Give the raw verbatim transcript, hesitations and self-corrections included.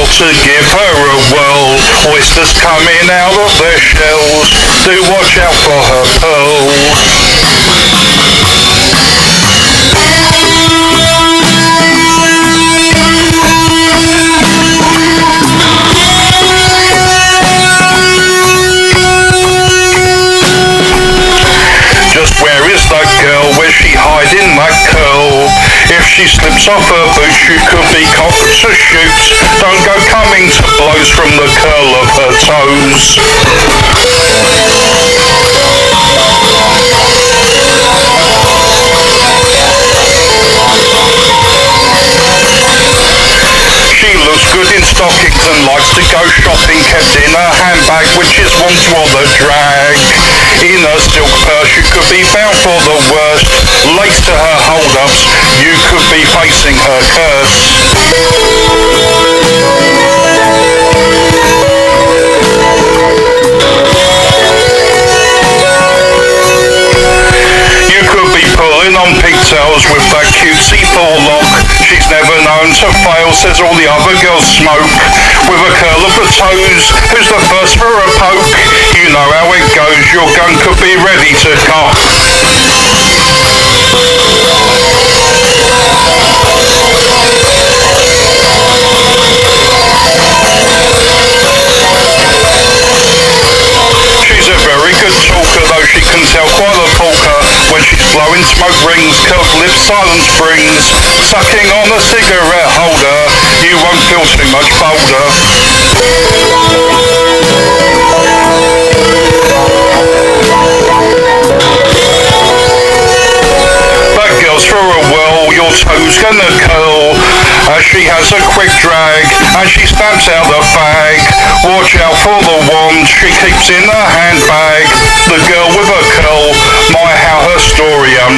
got to give her a whirl. Oysters coming out of their shells. Do watch out for her pearls. Just where is that girl? Where's she hiding that curl? If she slips off her boots, you could be caught to shoot. Don't go coming to blows from the curl of her toes. She looks good in stockings and likes to go shopping, kept in her handbag, which is one to other drag. In her silk purse, you could be bound for the worst. Laced to her hold-ups, you could be facing her curse. You could be pulling on pigtails with that cutesy forelock. She's never known to fail, says all the other girls smoke. With a curl of the toes, who's the first for a poke? You know how it goes, your gun could be ready to cock. She's a very good talker, though she can tell quite a polka. When she's blowing smoke rings, curved lips silence brings. Sucking on a cigarette holder, you won't feel too much bolder. That girl's for a whirl, your toes gonna curl. As she has a quick drag, and she stamps out the fag. Watch out for the wand she keeps in her handbag. The girl with a curl, my how her story